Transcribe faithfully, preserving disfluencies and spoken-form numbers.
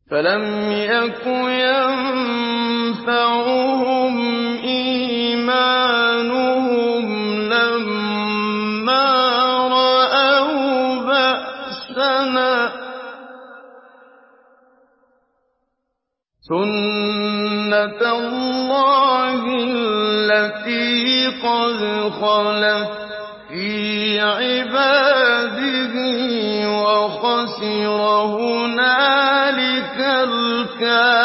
فَلَمْ يَكُ يَنفَعُهُمْ إِيمَانُهُمْ لَمَّا رَأَوْا بَأْسَنَا ۖ سُنَّتَ اللَّهِ الَّتِي قَدْ خَلَتْ فِي عِبَادِهِ ۖ وَخَسِرَ هُنَالِكَ الْكَافِرُونَ.